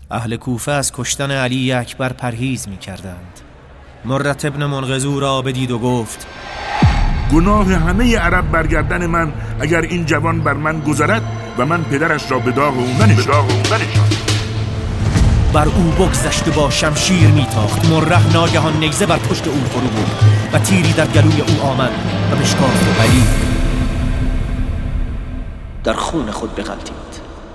اهل کوفه از کشتن علی اکبر پرهیز می کردند. مرة ابن منقذو را بدید و گفت: گناه همه عرب برگردن من اگر این جوان بر من گذرد و من پدرش را به داغ او ننشانم. بر او بگذشت و با شمشیر میتاخت. مره ناگهان نیزه بر پشت او فرو برد و تیری در گلوی او آمد و بشکافت و علی در خون خود بغلتید.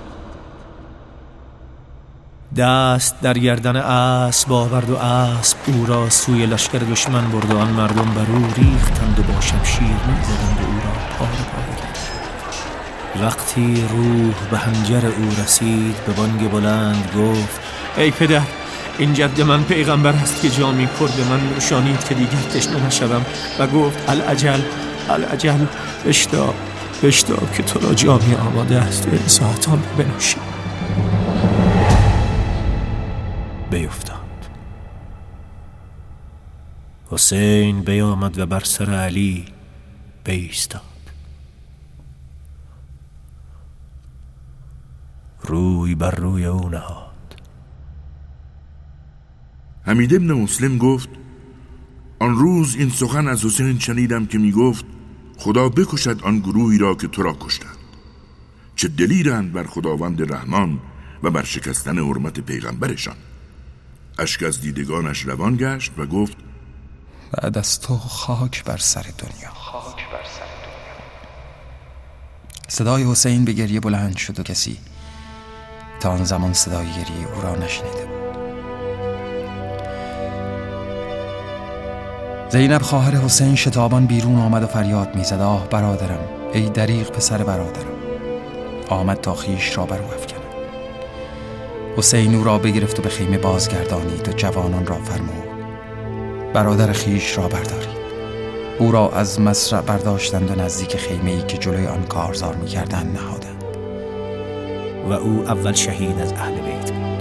دست در گردن اسب آورد و اسب او را سوی لشکر دشمن برد و آن مردم بر او ریختند و با شمشیر می‌زدند و او را پاره پاره کردند. وقتی روح به حنجر او رسید به بانگ بلند گفت: ای پدر، این جد من پیغمبر است که جامی پر به من نوشانید که دیگر تشنه نشوم و گفت: العجل بشتاب که تو را جامی آماده است و این ساعتان بنوشی. بیفتاد. حسین بیامد و بر سر علی بایستاد. روی بر روی او نهاد. حمید ابن مسلم گفت: آن روز این سخن از حسین شنیدم که می گفت: خدا بکشد آن گروهی را که تو را کشتند. چه دلیرند بر خداوند رحمان و بر شکستن حرمت پیغمبرشان. اشک از دیدگانش روان گشت و گفت: بعد از تو خاک بر سر دنیا. صدای حسین به گریه بلند شد و کسی تا آن زمان صدای گریه او را نشنیده بود. زینب خواهر حسین شتابان بیرون آمد و فریاد می‌زد: آه برادرم، ای دریغ پسر برادرم. آمد تا خیش را بر او افکند. حسین او را بگرفت و به خیمه بازگردانید و جوانان را فرمود: برادر خیش را بردارید. او را از مصرع برداشتند و نزدیک خیمه‌ای که جلوی آن کارزار می‌کردند نهادند. و او اول شهید از اهل بیت بود.